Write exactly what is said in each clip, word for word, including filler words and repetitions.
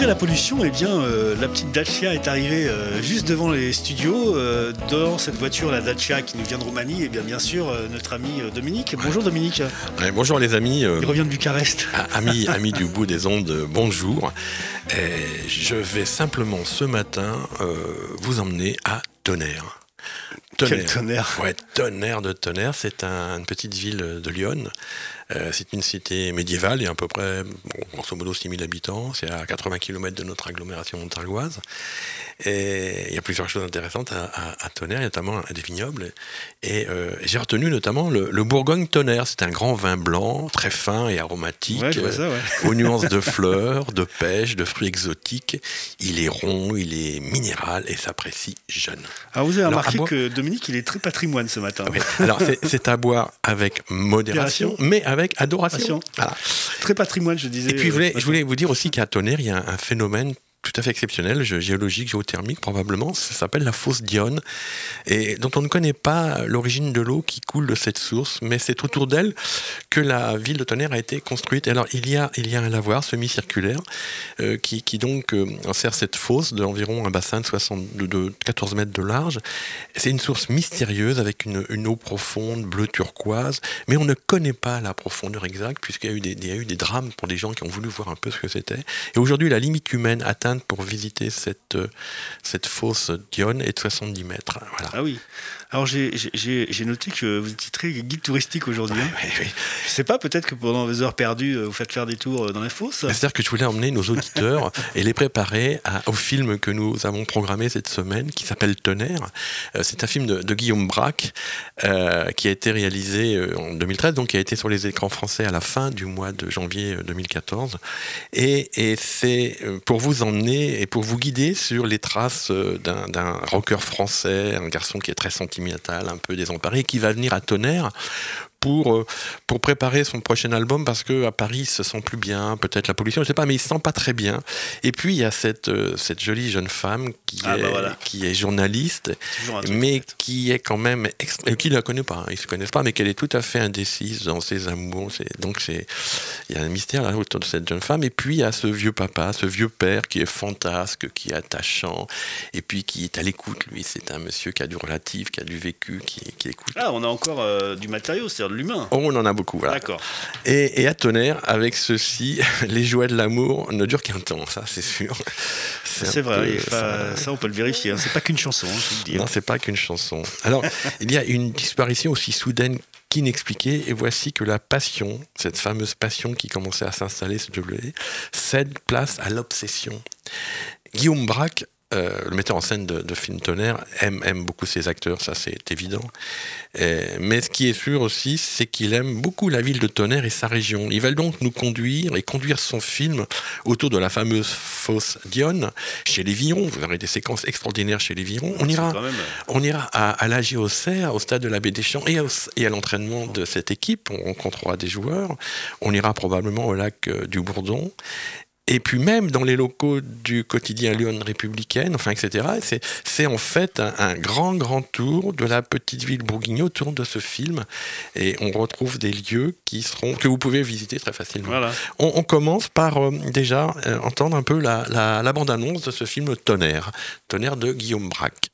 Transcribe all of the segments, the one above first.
la pollution, eh bien, euh, la petite Dacia est arrivée euh, juste devant les studios. Euh, dans cette voiture, la Dacia qui nous vient de Roumanie, et bien, bien sûr, euh, notre ami euh, Dominique. Bonjour Dominique. Ouais, bonjour les amis. Euh, Il revient de Bucarest. Amis, amis du bout des ondes, bonjour. Et je vais simplement ce matin euh, vous emmener à Tonnerre. Tonnerre. Quel tonnerre. Ouais, Tonnerre de Tonnerre, c'est un, une petite ville de l'Yonne. Euh, c'est une cité médiévale, il y a à peu près, bon, grosso modo, six mille habitants. C'est à quatre-vingts kilomètres de notre agglomération montargoise. Et il y a plusieurs choses intéressantes à, à, à Tonnerre, notamment des vignobles. Et euh, j'ai retenu notamment le, le Bourgogne-Tonnerre. C'est un grand vin blanc, très fin et aromatique, ouais, je vois ça, ouais. aux nuances de fleurs, de pêche, de fruits exotiques. Il est rond, il est minéral et s'apprécie jeune. Alors vous avez Alors, remarqué boire... que Dominique, il est très patrimoine ce matin. Oui. Alors c'est, c'est à boire avec modération, mais avec adoration. Voilà. Très patrimoine, je disais. Et puis je voulais, je voulais vous dire aussi qu'à Tonnerre, il y a un, un phénomène tout à fait exceptionnel, géologique, géothermique probablement, ça s'appelle la fosse d'Yonne, et dont on ne connaît pas l'origine de l'eau qui coule de cette source, mais c'est autour d'elle que la ville de Tonnerre a été construite. Et alors il y a, il y a un lavoir semi-circulaire euh, qui, qui donc euh, sert cette fosse d'environ un bassin de, soixante, de, de quatorze mètres de large. C'est une source mystérieuse avec une, une eau profonde, bleu turquoise, mais on ne connaît pas la profondeur exacte puisqu'il y a eu des, il y a eu des drames pour des gens qui ont voulu voir un peu ce que c'était. Et aujourd'hui la limite humaine atteint pour visiter cette, cette fosse d'Yonne est de soixante-dix mètres. Voilà. Ah oui. Alors j'ai, j'ai, j'ai noté que vous étiez très guide touristique aujourd'hui. Oui, hein. oui, oui. Je ne sais pas, peut-être que pendant vos heures perdues, vous faites faire des tours dans les fosses. C'est-à-dire que je voulais emmener nos auditeurs et les préparer à, au film que nous avons programmé cette semaine, qui s'appelle Tonnerre. Euh, c'est un film de, de Guillaume Braque, euh, qui a été réalisé en deux mille treize, donc qui a été sur les écrans français à la fin du mois de janvier deux mille quatorze. Et, et c'est pour vous emmener et pour vous guider sur les traces d'un, d'un rocker français, un garçon qui est très sentimental, un peu désemparé, qui va venir à Tonnerre pour, pour préparer son prochain album, parce qu'à Paris, il se sent plus bien, peut-être la pollution, je ne sais pas, mais il ne se sent pas très bien. Et puis, il y a cette, cette jolie jeune femme qui, ah est, bah voilà. qui est journaliste, mais qui est quand même, ext- qui ne la connaît pas, hein, ils ne se connaissent pas, mais qu'elle est tout à fait indécise dans ses amours. C'est, donc, c'est, il y a un mystère là autour de cette jeune femme. Et puis, il y a ce vieux papa, ce vieux père qui est fantasque, qui est attachant, et puis qui est à l'écoute. Lui, c'est un monsieur qui a du relatif, qui a du vécu, qui, qui écoute. Ah, on a encore euh, du matériau, c'est-à-dire de l'humain. Oh, on en a beaucoup, voilà. D'accord. Et, et à Tonnerre, avec ceci, les jouets de l'amour ne durent qu'un temps, ça c'est sûr. C'est, c'est vrai, peu, pas, ça... ça on peut le vérifier, hein. C'est pas qu'une chanson, hein, je veux dire. Non, c'est pas qu'une chanson. Alors, il y a une disparition aussi soudaine qu'inexpliquée, et voici que la passion, cette fameuse passion qui commençait à s'installer, cède place à l'obsession. Guillaume Braque, Euh, le metteur en scène de, de film Tonnerre, aime, aime beaucoup ses acteurs, ça c'est évident. Et, mais ce qui est sûr aussi, c'est qu'il aime beaucoup la ville de Tonnerre et sa région. Il va donc nous conduire et conduire son film autour de la fameuse fosse d'Yonne, chez les Virons. Vous aurez des séquences extraordinaires chez les Virons. On ira, même... on ira à, à l'A G Auxerre, au stade de la Baie des Champs, et, au, et à l'entraînement de cette équipe. On rencontrera des joueurs. On ira probablement au lac euh, du Bourdon. Et puis même dans les locaux du quotidien Lyon Républicaine, enfin, et cetera. C'est, c'est en fait un, un grand, grand tour de la petite ville bourguignonne autour de ce film. Et on retrouve des lieux qui seront, que vous pouvez visiter très facilement. Voilà. On, on commence par euh, déjà euh, entendre un peu la, la, la bande-annonce de ce film Tonnerre. Tonnerre de Guillaume Braque.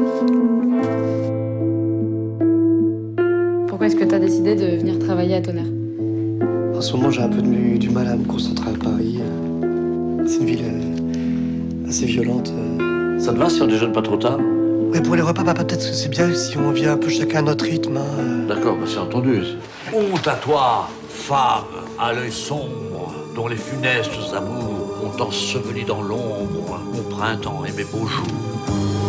Pourquoi est-ce que tu as décidé de venir travailler à Tonnerre ? En ce moment, j'ai un peu du, du mal à me concentrer à Paris. C'est une ville euh, assez violente. Euh. Ça te va si on déjeune pas trop tard ? Ouais, pour les repas, bah, peut-être que c'est bien si on vient un peu chacun à notre rythme. Hein. D'accord, bah, c'est entendu. Honte à toi, femme à l'œil sombre, dont les funestes amours ont enseveli dans l'ombre mon printemps et mes beaux jours.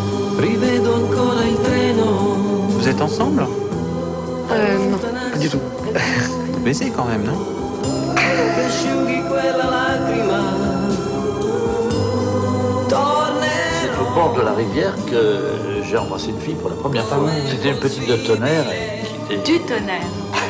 Vous êtes ensemble ? Euh, non. Pas du tout. Vous baisez quand même, non ? C'est au bord de la rivière que j'ai embrassé une fille pour la première fois. C'était une petite de Tonnerre qui était... Du Tonnerre.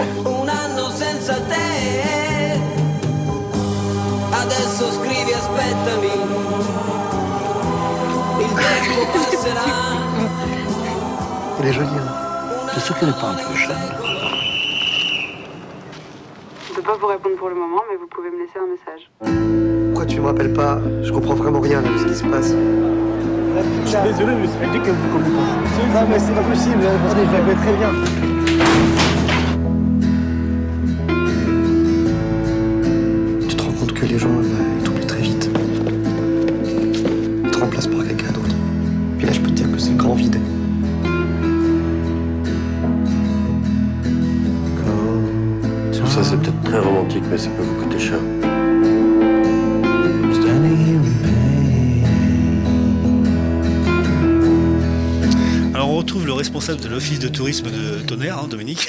Elle est jolie, hein. Je sais qu'elle n'est pas un peu jeune. Je ne peux pas vous répondre pour le moment, mais vous pouvez me laisser un message. Pourquoi tu me rappelles pas? Je comprends vraiment rien là, de ce qui se passe. Je suis désolé, mais c'est que vous communiquez. Non, mais c'est pas possible. Attendez, je la connais très bien. Tu te rends compte que les gens, bah, ils t'oublient très vite. Ils te remplacent par quelqu'un d'autre. Puis là, je peux te dire que c'est le grand vide. Tout ça, c'est peut-être très romantique, mais ça peut vous coûter cher. Alors on retrouve le responsable de l'office de tourisme de Tonnerre, hein, Dominique.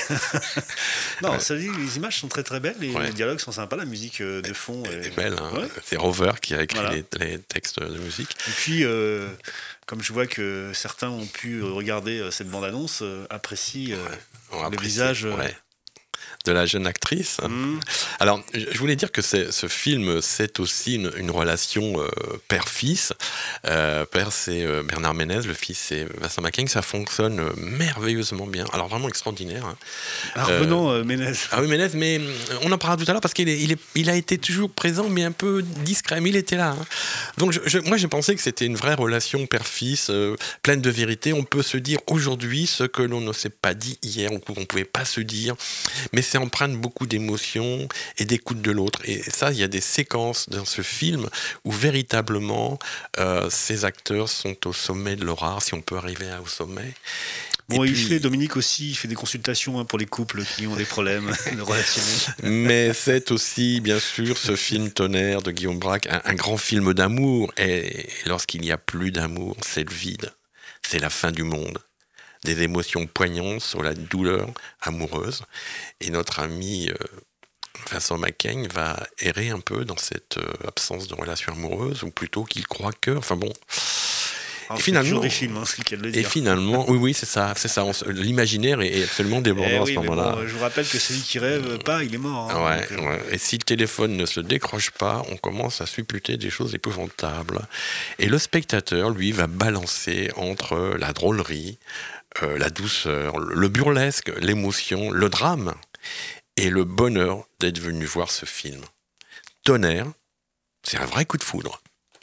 non, ouais. Ça dit, les images sont très très belles, et ouais. Les dialogues sont sympas, la musique de fond est, est belle. Hein. Ouais. C'est Rover qui a écrit voilà. les, les textes de musique. Et puis, euh, comme je vois que certains ont pu regarder cette bande-annonce, euh, apprécient euh, ouais. le apprécie, visage. Euh, ouais. de la jeune actrice. Mmh. Alors, je voulais dire que c'est, ce film, c'est aussi une, une relation euh, père-fils. Euh, père, c'est euh, Bernard Ménez, le fils, c'est Vincent Macaigne. Ça fonctionne euh, merveilleusement bien. Alors, vraiment extraordinaire. Hein. Alors, euh, revenons euh, Ménez. Ah oui, Ménez, mais on en parlera tout à l'heure parce qu'il est, il est, il a été toujours présent, mais un peu discret, mais il était là. Hein. Donc, je, je, moi, j'ai pensé que c'était une vraie relation père-fils, euh, pleine de vérité. On peut se dire aujourd'hui ce que l'on ne s'est pas dit hier, ou qu'on ne pouvait pas se dire, mais c'est empreinte beaucoup d'émotions et d'écoute de l'autre. Et ça, il y a des séquences dans ce film où véritablement euh, ces acteurs sont au sommet de leur art, si on peut arriver au sommet. Bon, et il puis, fait, Dominique aussi, il fait des consultations hein, pour les couples qui ont des problèmes relationnels. Mais c'est aussi, bien sûr, ce film Tonnerre de Guillaume Braque, un, un grand film d'amour. Et lorsqu'il n'y a plus d'amour, c'est le vide, c'est la fin du monde. Des émotions poignantes sur la douleur amoureuse. Et notre ami euh, Vincent Macaigne va errer un peu dans cette euh, absence de relation amoureuse, ou plutôt qu'il croit que... Enfin bon... Alors, et finalement, des films, hein, c'est le cas de le dire. Et finalement, oui, oui, c'est ça, c'est ça. On, l'imaginaire est, est absolument débordant eh oui, à ce moment-là. Bon, je vous rappelle que celui qui rêve pas, il est mort. Hein, ouais, donc, ouais. Et si le téléphone ne se décroche pas, on commence à supputer des choses épouvantables. Et le spectateur, lui, va balancer entre la drôlerie, euh, la douceur, le burlesque, l'émotion, le drame et le bonheur d'être venu voir ce film. Tonnerre, c'est un vrai coup de foudre.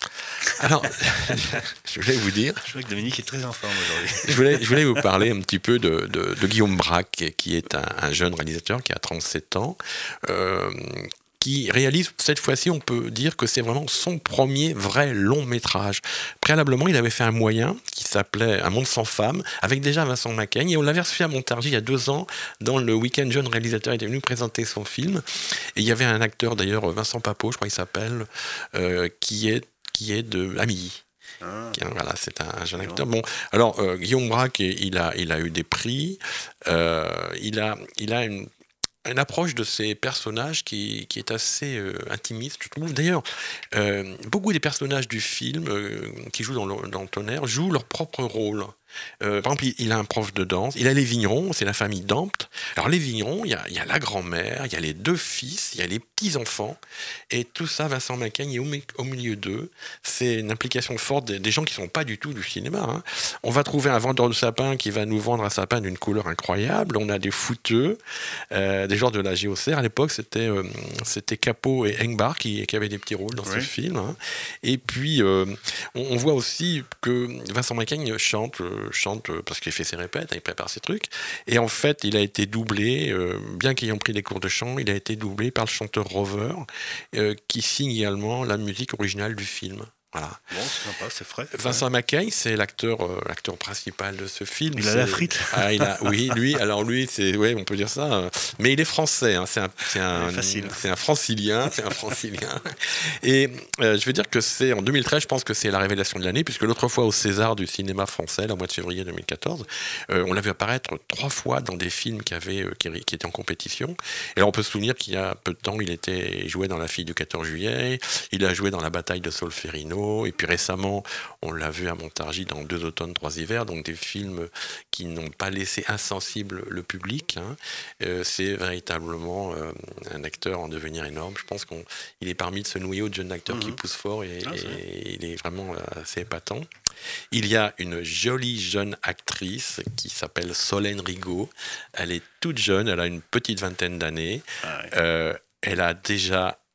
Alors, je voulais vous dire... Je vois que Dominique est très en forme aujourd'hui. je, voulais, je voulais vous parler un petit peu de, de, de Guillaume Braque, qui est un, un jeune réalisateur qui a trente-sept ans, euh, qui réalise, cette fois-ci, on peut dire que c'est vraiment son premier vrai long métrage. Préalablement, il avait fait un moyen qui s'appelait Un monde sans femmes, avec déjà Vincent Macaigne, et on l'avait reçu à Montargis il y a deux ans, dans le week-end jeune réalisateur, il était venu présenter son film, et il y avait un acteur d'ailleurs, Vincent Papot, je crois qu'il s'appelle, euh, qui est qui est de Amilly. Ah. Voilà, c'est un jeune acteur. Bon, alors euh, Guillaume Braque, il a, il a eu des prix. Euh, il a, il a une, une approche de ses personnages qui, qui est assez euh, intimiste, je trouve. D'ailleurs, euh, beaucoup des personnages du film euh, qui jouent dans le, dans le Tonnerre jouent leur propre rôle. Euh, par exemple, il a un prof de danse, il a les vignerons, c'est la famille Dampte. Alors les vignerons, il y a, il y a la grand-mère, il y a les deux fils, il y a les petits-enfants, et tout ça, Vincent Macaigne est au, au milieu d'eux. C'est une implication forte des, des gens qui ne sont pas du tout du cinéma. Hein. On va trouver un vendeur de sapins qui va nous vendre un sapin d'une couleur incroyable, on a des fouteux, euh, des gens de la G O C R. À l'époque, c'était, euh, c'était Capot et Engbar qui, qui avaient des petits rôles dans oui. ce film. Hein. Et puis, euh, on, on voit aussi que Vincent Macaigne chante... Euh, chante parce qu'il fait ses répètes, il prépare ses trucs, et en fait il a été doublé, euh, bien qu'ayant pris des cours de chant, il a été doublé par le chanteur Rover, euh, qui signe également la musique originale du film. Voilà. Bon, c'est sympa, c'est frais. Vincent Macaigne, c'est l'acteur, euh, l'acteur principal de ce film. Il c'est... a la frite. Ah, il a, oui, lui, alors lui, c'est, ouais, on peut dire ça. Euh, mais il est français, hein, c'est un, c'est un, facile. c'est un francilien, c'est un francilien. Et euh, je veux dire que c'est en deux mille treize, je pense que c'est la révélation de l'année, puisque l'autre fois au César du cinéma français, le mois de février deux mille quatorze, euh, on l'a vu apparaître trois fois dans des films qui avaient, euh, qui, qui étaient en compétition. Et là, on peut se souvenir qu'il y a peu de temps, il était il jouait dans La Fille du quatorze juillet, il a joué dans La Bataille de Solferino, et puis récemment, on l'a vu à Montargis dans Deux automnes, trois hivers, donc des films qui n'ont pas laissé insensible le public. Hein. Euh, c'est véritablement euh, un acteur en devenir énorme. Je pense qu'il est parmi ce noyau de jeunes acteurs mmh. qui poussent fort et, ah, et il est vraiment assez épatant. Il y a une jolie jeune actrice qui s'appelle Solène Rigaud. Elle est toute jeune, elle a une petite vingtaine d'années. Ah, ouais. euh, elle a déjà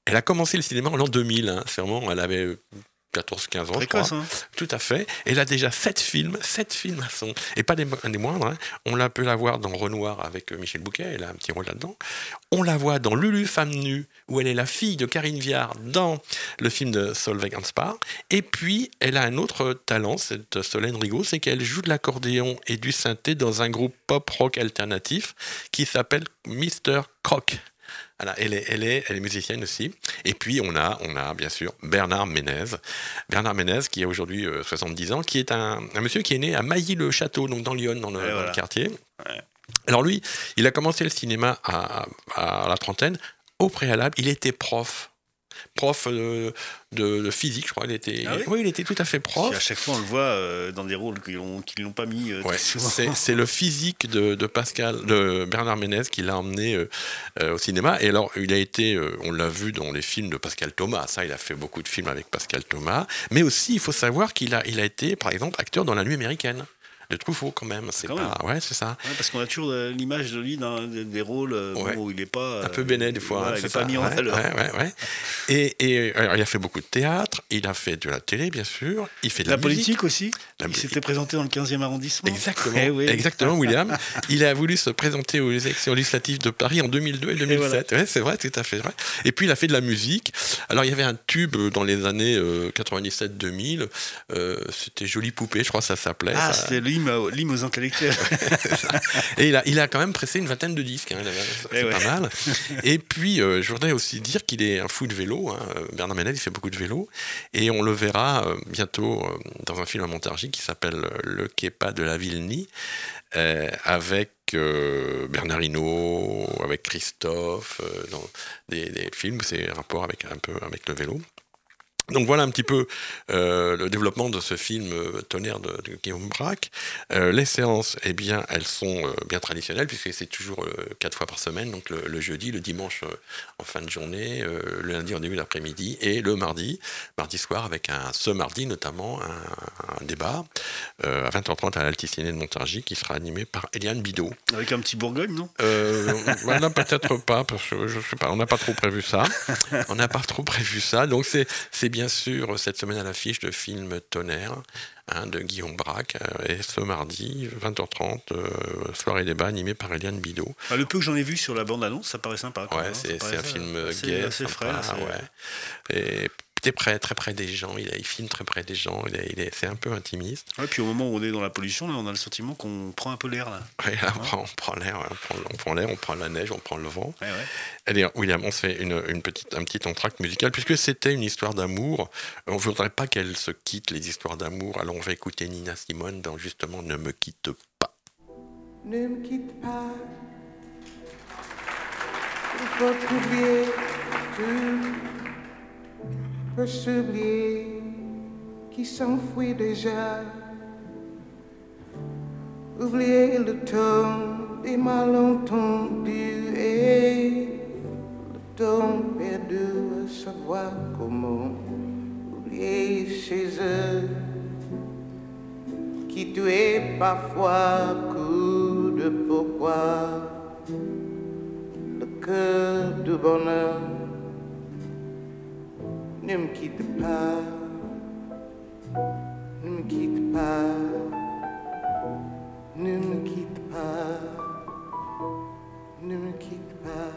Elle a commencé le cinéma en l'an deux mille, hein, c'est vraiment, elle avait quatorze quinze ans, précoce, je crois. Hein. Tout à fait. Elle a déjà sept films, sept films à son... Et pas des, des moindres. Hein. On la peut la voir dans Renoir avec Michel Bouquet, elle a un petit rôle là-dedans. On la voit dans Lulu, femme nue, où elle est la fille de Karine Viard dans le film de Solveig Anspaugh. Et puis, elle a un autre talent, cette Solène Rigaud, c'est qu'elle joue de l'accordéon et du synthé dans un groupe pop-rock alternatif qui s'appelle mister Croc. Voilà, elle est, elle est, elle est musicienne aussi. Et puis on a, on a bien sûr Bernard Ménez, Bernard Ménez qui a aujourd'hui euh, soixante-dix ans, qui est un, un monsieur qui est né à Mailly-le-Château, donc dans Lyon, dans le, ouais, dans voilà. le quartier. Ouais. Alors lui, il a commencé le cinéma à, à, à la trentaine. Au préalable, il était prof. Prof de, de, de physique, je crois. Il était, ah oui, oui, il était tout à fait prof. À chaque fois, on le voit euh, dans des rôles qui ne l'ont pas mis. Euh, ouais, c'est, c'est le physique de, de Pascal, de Bernard Ménez qui l'a emmené euh, euh, au cinéma. Et alors, il a été, euh, on l'a vu dans les films de Pascal Thomas. Ça, il a fait beaucoup de films avec Pascal Thomas. Mais aussi, il faut savoir qu'il a, il a été, par exemple, acteur dans La Nuit américaine. De Truffaut quand même, c'est quand pas, même. ouais, c'est ça. Ouais, parce qu'on a toujours euh, l'image de lui dans des, des rôles euh, ouais. bon, où il est pas euh, un peu bénet des fois. Voilà, hein, il n'est pas mis en ouais, valeur. Ouais, ouais, ouais. Et, et alors, il a fait beaucoup de théâtre, il a fait de la télé bien sûr, il fait de la, la politique musique. aussi. La... Il s'était présenté dans le quinzième arrondissement. Exactement, eh oui. exactement, William. Il a voulu se présenter aux élections législatives de Paris en deux mille deux et deux mille sept. Et voilà. Ouais, c'est vrai, tout à fait vrai. Et puis il a fait de la musique. Alors il y avait un tube dans les années euh, quatre-vingt-dix-sept deux mille. Euh, c'était Jolie Poupée, je crois que ça s'appelait. Ah, ça... c'était l'hymne aux, l'hymne aux intellectuels. Et il a, il a quand même pressé une vingtaine de disques, hein, c'est ouais. pas mal. Et puis, euh, je voudrais aussi dire qu'il est un fou de vélo. Hein. Bernard Ménez, il fait beaucoup de vélo. Et on le verra euh, bientôt euh, dans un film à Montargis qui s'appelle Le Képa de la Vilnie, euh, avec euh, Bernard Hinault, avec Christophe, euh, dans des, des films où c'est un rapport avec, un peu avec le vélo. Donc voilà un petit peu euh, le développement de ce film euh, Tonnerre de, de Guillaume Braque. Euh, les séances, eh bien, elles sont euh, bien traditionnelles puisque c'est toujours euh, quatre fois par semaine, donc le, le jeudi, le dimanche euh, en fin de journée, euh, le lundi en début d'après-midi et le mardi, mardi soir avec un ce mardi notamment un, un débat euh, à vingt heures trente à l'Alticiné de Montargis qui sera animé par Eliane Bidot. Avec un petit Bourgogne, non euh, voilà, peut-être pas parce que je sais pas, on n'a pas trop prévu ça. On n'a pas trop prévu ça, donc c'est c'est bien sûr cette semaine à l'affiche de film Tonnerre hein, de Guillaume Braque euh, et ce mardi vingt heures trente euh, soirée débat animée par Eliane Bidot. Bah, le peu que j'en ai vu sur la bande-annonce, ça paraît sympa. Quoi, ouais, hein, c'est, ça c'est un film assez, gai, assez sympa, frais. Assez... Ouais. Et t'es près, très près des gens, il, a, il filme très près des gens, il, a, il est, c'est un peu intimiste. Ouais, puis au moment où on est dans la pollution, là, on a le sentiment qu'on prend un peu l'air. Là. Ouais, là, on, prend, on prend l'air, on prend, on prend l'air, on prend la neige, on prend le vent. Ouais, ouais. Allez, William, on se fait une, une petite, un petit entracte musical, puisque c'était une histoire d'amour. On ne voudrait pas qu'elles se quittent, les histoires d'amour. Alors on va écouter Nina Simone dans justement Ne me quitte pas. Ne me quitte pas. Il faut oublier tout. Peut s'oublier qui s'enfuit déjà. Oublier le ton des malentendus et le ton perdu à savoir comment. Oublier chez eux qui tuait parfois coup de pourquoi le cœur du bonheur. Ne me quitte pas, ne me quitte pas, ne me quitte pas, ne me quitte pas.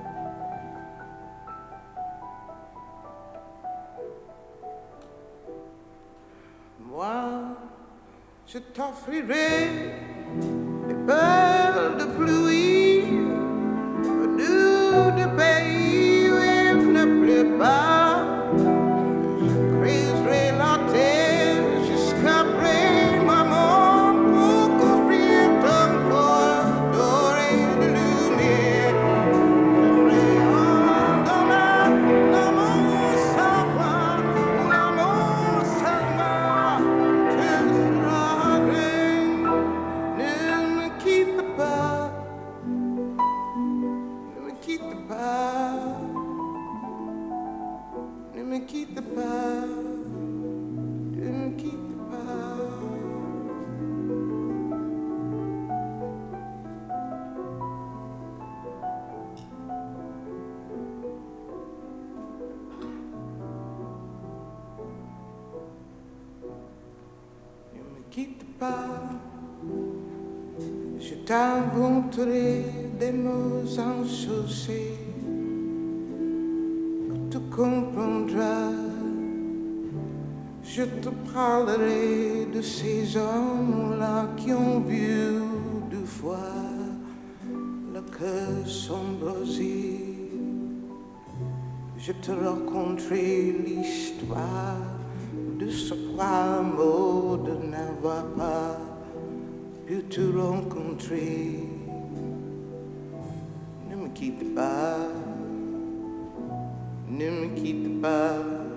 Moi, je t'offrirai des perles de pluie, de, de pays où il ne pleut pas. quitte pas, je t'inventerai des mots enchaussés que tu comprendras. Je te parlerai de ces hommes-là qui ont vu deux fois le cœur s'embraser. Je te raconterai l'histoire de ce trois mots de n'avoir pas pu te rencontrer. Ne me quitte pas, ne me quitte pas,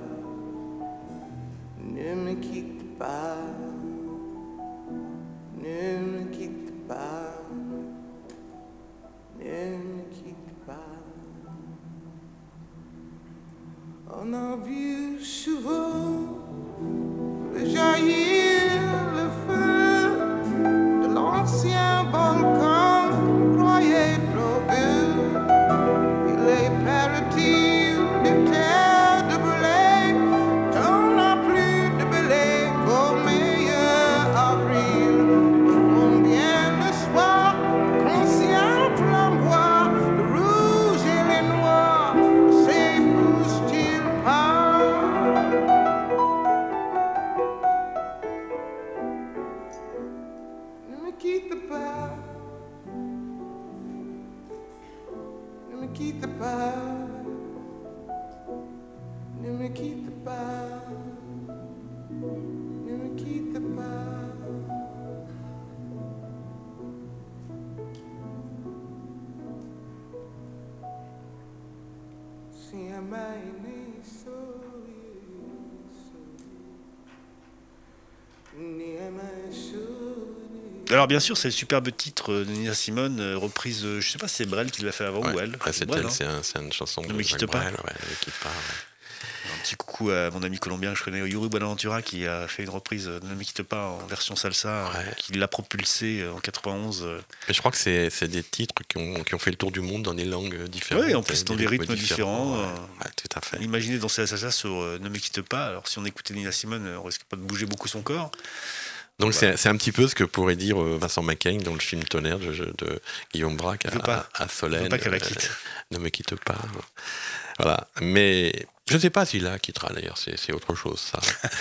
ne me quitte pas, ne me quitte pas, ne me quitte pas. On a vu souvent jaillir le feu de l'ancien volcan qu'on croyait trop vieux. Il est paraît-il de terre de blé, on n'a plus de blé qu'au meilleur avril. Combien de soirs conscients flamboient, le rouge et les noirs, s'épousent-ils pas? Ne me quitte pas, ne me quitte pas, ne me quitte pas, ne me quitte pas. Si am I sorry, ni am I sorry. Alors bien sûr, c'est le superbe titre de Nina Simone, euh, reprise, euh, je sais pas si c'est Brel qui l'a fait avant Ouais, ou elle. ouais, c'est Brel, elle, hein. c'est, un, c'est une chanson Ne de me quitte pas. Brel, ouais, Ne me quitte pas. Ouais. Un petit coucou à mon ami colombien que je connais, Yuri Buenaventura, qui a fait une reprise de Ne me quitte pas en version salsa, Ouais. euh, qui l'a propulsé en quatre-vingt-onze. euh. Mais je crois que c'est, c'est des titres qui ont, qui ont fait le tour du monde dans des langues différentes. Oui, en plus dans des rythmes différents. Ouais, euh, ouais, tout à fait. Imaginez danser la salsa sur euh, Ne me quitte pas. Alors si on écoutait Nina Simone, euh, on risque pas de bouger beaucoup son corps. Donc Voilà. c'est, c'est un petit peu ce que pourrait dire euh, Vincent Macaigne dans le film Tonnerre de, de Guillaume Braque Il veut à, pas. à Solène. Il veut pas qu'elle la euh, quitte. Ne me quitte pas. Voilà. Mais je ne sais pas s'il la quittera d'ailleurs, c'est, c'est autre chose ça.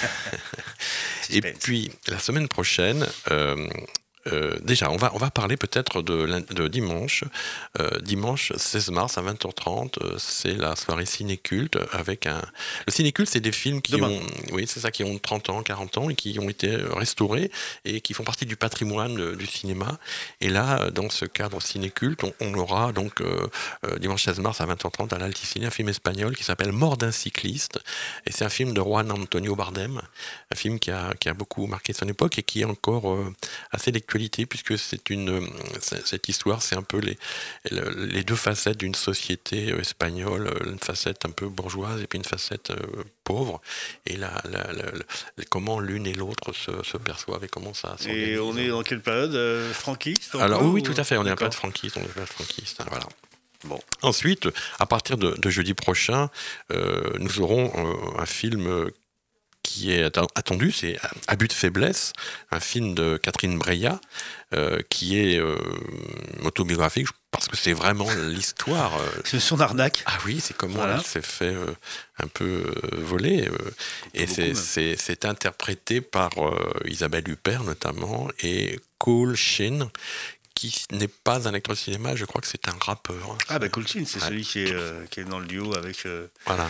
Et Suspense. puis la semaine prochaine, euh, euh, déjà on va, on va parler peut-être de, l'in- de dimanche. Euh, dimanche seize mars à vingt heures trente, euh, c'est la soirée ciné-culte avec un... Le ciné-culte, c'est des films qui Demain. ont, oui, c'est ça, qui ont trente ans, quarante ans et qui ont été restaurés et qui font partie du patrimoine euh, du cinéma. Et là, dans ce cadre ciné-culte, on, on aura donc euh, euh, dimanche seize mars à vingt heures trente à l'Alticine un film espagnol qui s'appelle Mort d'un cycliste. Et c'est un film de Juan Antonio Bardem, un film qui a, qui a beaucoup marqué son époque et qui est encore euh, assez d'actualité puisque c'est une, c'est, cette histoire, c'est un peu les, les deux facettes d'une société espagnole, une facette un peu bourgeoise et puis une facette euh, pauvre. Et la, la, la, la, comment l'une et l'autre se, se perçoivent et comment ça s'organise. Et on est dans quelle période euh, franquiste Alors encore, oui, oui, ou- tout à fait, on est un peu D'accord. de franquiste, on est un peu de franquiste, hein, voilà. Bon. Ensuite, à partir de, de jeudi prochain, euh, nous aurons euh, un film euh, qui est atten- attendu, c'est Abus de faiblesse, un film de Catherine Breillat, euh, qui est euh, autobiographique, parce que c'est vraiment l'histoire. euh, C'est son arnaque. Ah oui, c'est comment Voilà. elle s'est fait euh, un peu euh, voler. euh, et Beaucoup c'est, même. c'est, c'est interprété par euh, Isabelle Huppert notamment, et Cole Shin, qui n'est pas un acteur de cinéma, je crois que c'est un rappeur. Ah bah Colchin, c'est Ouais. celui qui est, euh, qui est dans le duo avec euh, Voilà.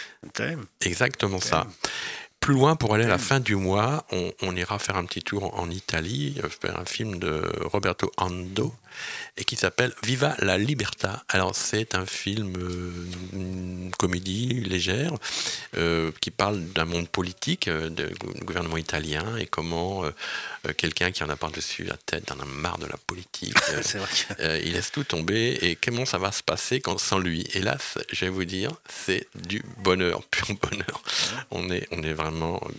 T M. Exactement ça. Plus loin, pour aller à la fin du mois, on, on ira faire un petit tour en Italie, euh, faire un film de Roberto Ando, et qui s'appelle Viva la Libertà. Alors c'est un film, euh, une comédie légère, euh, qui parle d'un monde politique, euh, de- du gouvernement italien, et comment euh, euh, quelqu'un qui en a par-dessus la tête, en a marre de la politique, euh, C'est vrai que- euh, il laisse tout tomber, et comment ça va se passer quand, sans lui. Et là, c'est- je vais vous dire, c'est du bonheur, pur bonheur. On est, on est vraiment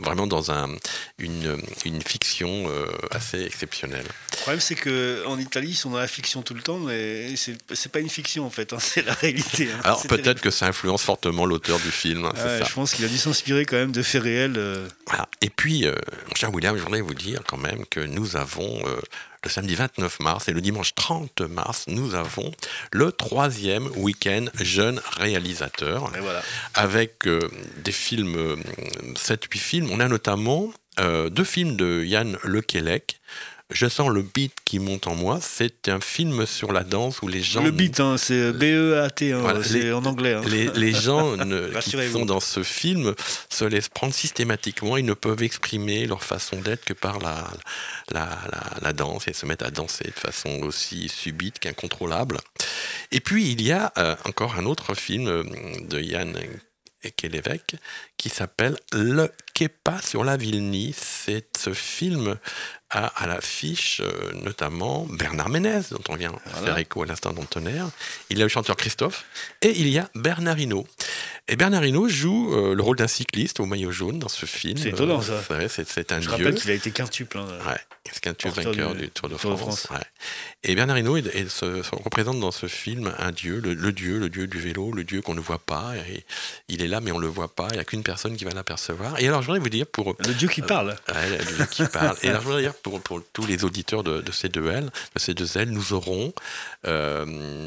vraiment dans un, une, une fiction euh, assez exceptionnelle. Le problème, c'est qu'en Italie, ils sont dans la fiction tout le temps, mais c'est, c'est pas une fiction en fait, hein, c'est la réalité. Hein. Alors c'est peut-être terrible. que ça influence fortement l'auteur du film. Hein, c'est Ouais, ça. je pense qu'il a dû s'inspirer quand même de faits réels. Euh... Voilà. Et puis, euh, mon cher William, je voudrais vous dire quand même que nous avons, euh, le samedi vingt-neuf mars et le dimanche trente mars, nous avons le troisième week-end Jeunes Réalisateurs. Et voilà. Avec euh, des films, euh, sept huit films. On a notamment euh, deux films de Yann Lequelec. Je sens le beat qui monte en moi. C'est un film sur la danse où les gens... Le beat, hein, c'est B E A T, hein, Voilà, c'est les, en anglais. Hein. Les, les gens ne, qui Rassurez-vous. sont dans ce film se laissent prendre systématiquement. Ils ne peuvent exprimer leur façon d'être que par la, la, la, la danse et se mettent à danser de façon aussi subite qu'incontrôlable. Et puis, il y a euh, encore un autre film de Yann Lequelec qui s'appelle Le Kepa sur la Vilnie. C'est ce film a à l'affiche euh, notamment Bernard Ménez, dont on vient voilà. faire écho à l'instant dans Tonnerre. Il y a le chanteur Christophe et il y a Bernard Hinault. Et Bernard Hinault joue euh, le rôle d'un cycliste au maillot jaune dans ce film. C'est étonnant ça. Euh, c'est, c'est un Je dieu. rappelle qu'il a été quintuple. Hein, ouais, c'est quintuple vainqueur du, du Tour de France. Tour de France. Ouais. Et Bernard Hinault il, il se, se représente dans ce film un dieu, le, le dieu, le dieu du vélo, le dieu qu'on ne voit pas. Et il est là mais on ne le voit pas. Il n'y a qu'une personne qui va l'apercevoir. Et alors je voudrais vous dire pour le dieu qui euh, parle. Ouais, le dieu qui parle. Et alors je voudrais dire pour, pour tous les auditeurs de, de ces deux L, de ces deux L, nous aurons euh,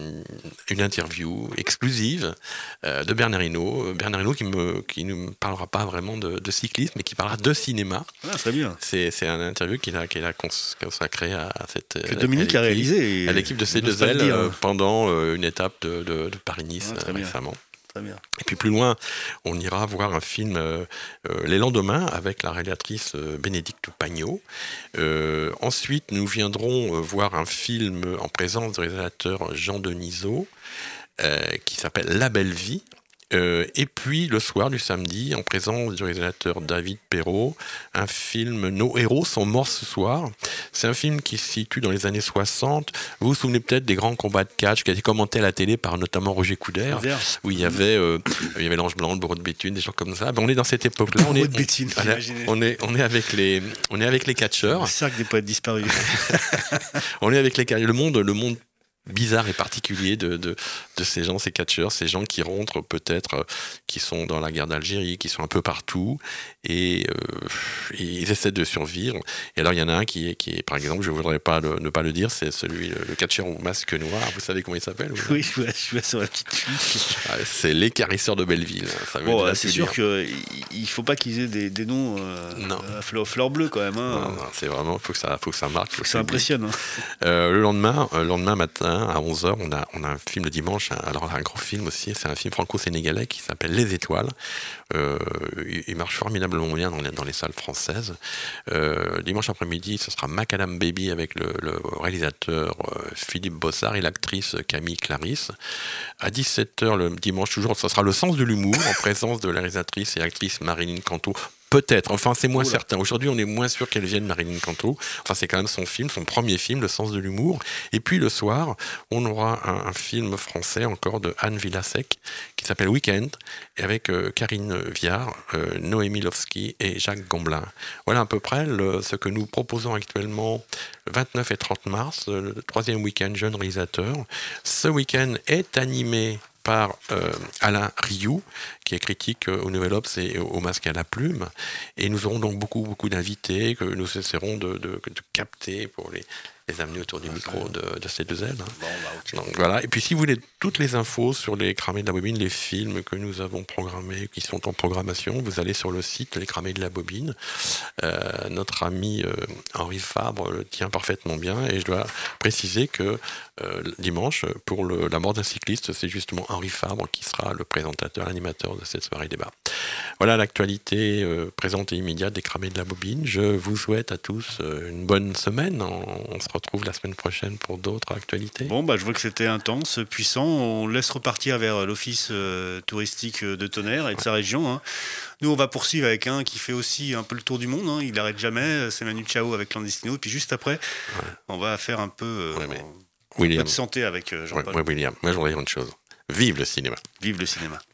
une interview exclusive euh, de Bernard Hinault. Bernard Hinault qui me, qui ne parlera pas vraiment de, de cyclisme, mais qui parlera de cinéma. Ah, très bien. C'est, c'est un interview qu'il a, qu'il a consacré à cette que Dominique a réalisé à l'équipe de ces deux L euh, pendant euh, une étape de, de, de Paris-Nice ah, récemment. Très bien. Et puis plus loin, on ira voir un film euh, euh, Les Lendemains avec la réalisatrice euh, Bénédicte Pagnot. Euh, ensuite, nous viendrons euh, voir un film en présence du réalisateur Jean Denisot euh, qui s'appelle La Belle Vie. Euh, et puis le soir du samedi, en présence du réalisateur David Perrault, un film Nos héros sont morts ce soir. C'est un film qui se situe dans les années soixante. Vous vous souvenez peut-être des grands combats de catch qui a été commenté à la télé par notamment Roger Coudert, où il y avait euh, il y avait l'Ange Blanc, le Bourreau de Béthune, des gens comme ça. Ben, on est dans cette époque-là. On est, de Béthune, on, on est on est avec les on est avec les catcheurs. Le cercle des poètes disparus. On est avec les le monde le monde bizarre et particulier de, de, de ces gens, ces catcheurs, ces gens qui rentrent peut-être, euh, qui sont dans la guerre d'Algérie, qui sont un peu partout, et euh, ils essaient de survivre. Et alors il y en a un qui est, qui est par exemple, je ne voudrais pas le, ne pas le dire, c'est celui, le, le catcheur au masque noir, vous savez comment il s'appelle ou... Oui, je vois, je vois sur la petite fiche. Ah, c'est les Carisseurs de Belleville. Ça veut bon, dire c'est sûr qu'il ne faut pas qu'ils aient des, des noms euh, non. à fleur, fleur bleue quand même. Hein. Non, non, c'est vraiment, il faut que ça, faut que ça marque. Il faut que ça impressionne. Hein. Euh, le lendemain, euh, le lendemain matin, à onze heures, on a, on a un film le dimanche, alors un gros film aussi, c'est un film franco-sénégalais qui s'appelle Les Étoiles. Euh, il marche formidablement bien dans les, dans les salles françaises. Euh, dimanche après-midi, ce sera Macadam Baby avec le, le réalisateur euh, Philippe Bossard et l'actrice Camille Clarisse. À dix-sept heures, le dimanche toujours, ce sera Le Sens de l'humour en présence de la réalisatrice et actrice Marilyn Canto. Peut-être, enfin c'est moins Oula. certain. Aujourd'hui on est moins sûr qu'elle vienne, Marilyn Canto. Enfin c'est quand même son film, son premier film, Le Sens de l'humour. Et puis le soir, on aura un, un film français encore de Anne Villasec qui s'appelle Weekend, et avec euh, Karine Viard, euh, Noémie Lovski et Jacques Gamblin. Voilà à peu près le, ce que nous proposons actuellement le vingt-neuf et trente mars, le troisième week-end Jeunes Réalisateurs. Ce week-end est animé par euh, Alain Rioux, qui est critique euh, au Nouvel Obs et au Masque à la Plume. Et nous aurons donc beaucoup, beaucoup d'invités que nous essaierons de, de, de capter pour les, les amener autour du micro de, de ces deux ailes. Hein. Bon, bah, okay. Donc voilà. Et puis si vous voulez toutes les infos sur les Cramés de la Bobine, les films que nous avons programmés, qui sont en programmation, vous allez sur le site Les Cramés de la Bobine. Euh, notre ami euh, Henri Fabre le tient parfaitement bien. Et je dois préciser que euh, dimanche, pour le, la mort d'un cycliste, c'est justement Henri Fabre qui sera le présentateur, l'animateur de cette soirée débat. Voilà l'actualité euh, présente et immédiate des Cramés de la Bobine. Je vous souhaite à tous euh, une bonne semaine. On, on se retrouve la semaine prochaine pour d'autres actualités. Bon, bah, je vois que c'était intense, puissant. On laisse repartir vers l'office euh, touristique de Tonnerre et de ouais. sa région. Hein. Nous, on va poursuivre avec un qui fait aussi un peu le tour du monde. Hein. Il n'arrête jamais. C'est Manu Chao avec Clandestino. Puis juste après, ouais. on va faire un peu euh, ouais, mais... William. de santé avec euh, Jean-Paul. Ouais, ouais, William. Moi, je voudrais dire une chose. Vive le cinéma. Vive le cinéma.